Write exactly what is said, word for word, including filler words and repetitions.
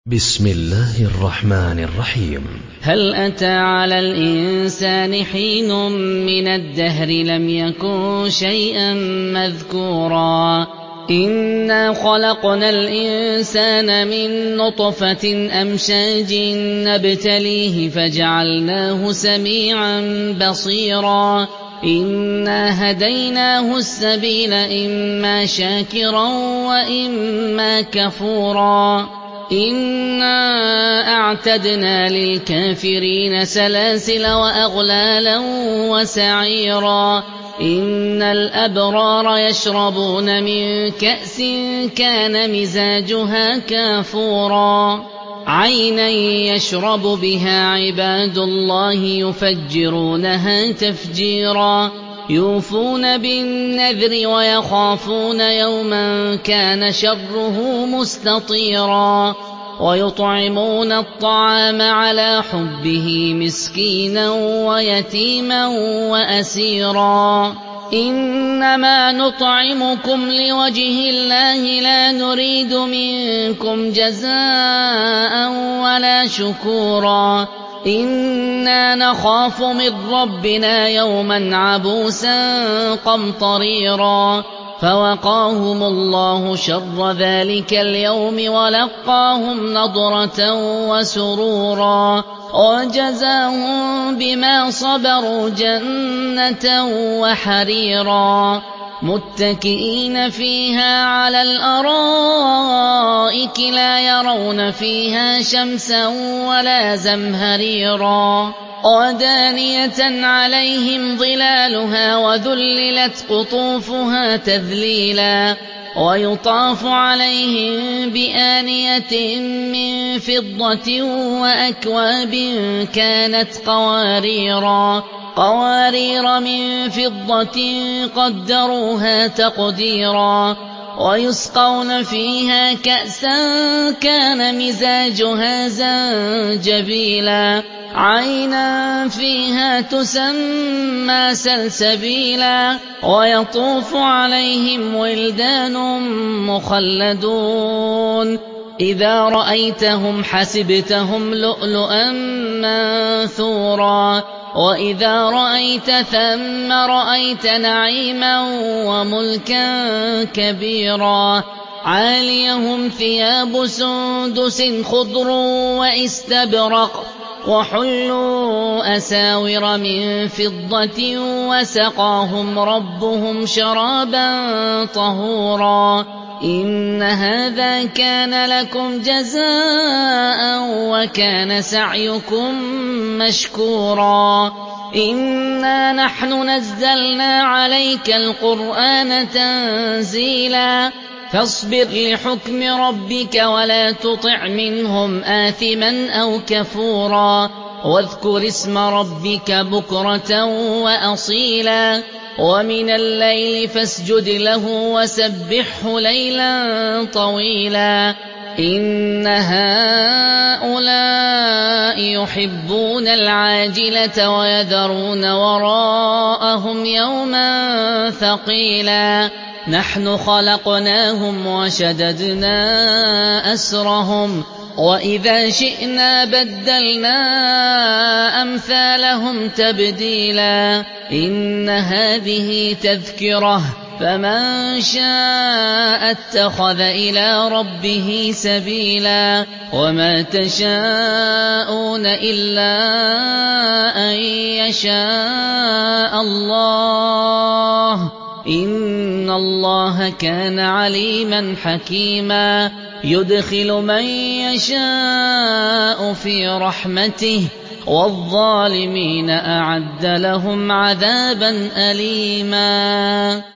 بسم الله الرحمن الرحيم. هل أتى على الإنسان حين من الدهر لم يكن شيئا مذكورا إنا خلقنا الإنسان من نطفة أمشاج نبتليه فجعلناه سميعا بصيرا إنا هديناه السبيل إما شاكرا وإما كفورا إنا أعتدنا للكافرين سلاسل وأغلالا وسعيرا إن الأبرار يشربون من كأس كان مزاجها كافورا عينا يشرب بها عباد الله يفجرونها تفجيرا يوفون بالنذر ويخافون يوما كان شره مستطيرا ويطعمون الطعام على حبه مسكينا ويتيما وأسيرا إنما نطعمكم لوجه الله لا نريد منكم جزاء ولا شكورا إنا نخاف من ربنا يوما عبوسا قمطريرا فوقاهم الله شر ذلك اليوم ولقاهم نضرة وسرورا وجزاهم بما صبروا جنة وحريرا متكئين فيها على الأرائك لا يرون فيها شمسا ولا زمهريرا ودانية عليهم ظلالها وذللت قطوفها تذليلا ويطاف عليهم بآنية من فضة وأكواب كانت قواريرا قوارير من فضة قدروها تقديرا ويسقون فيها كأسا كان مزاجها زنجبيلا عينا فيها تسمى سلسبيلا ويطوف عليهم ولدان مخلدون إذا رأيتهم حسبتهم لؤلؤا منثورا وإذا رأيت ثم رأيت نعيما وملكا كبيرا عاليهم ثياب سندس خضر واستبرق وحلوا أساور من فضة وسقاهم ربهم شرابا طهورا إن هذا كان لكم جزاء وكان سعيكم مشكورا إنا نحن نزلنا عليك القرآن تنزيلا فاصبر لحكم ربك ولا تطع منهم آثما أو كفورا واذكر اسم ربك بكرة وأصيلا ومن الليل فاسجد له وسبحه ليلا طويلا إن هؤلاء يحبون العاجلة ويذرون وراءهم يوما ثقيلا نحن خلقناهم وشددنا أسرهم وإذا شئنا بدلنا أمثالهم تبديلا إن هذه تذكرة فمن شاء اتخذ إلى ربه سبيلا وما تشاءون إلا أن يشاء الله إن الله كان عليما حكيما يدخل من يشاء في رحمته والظالمين أعد لهم عذابا أليما.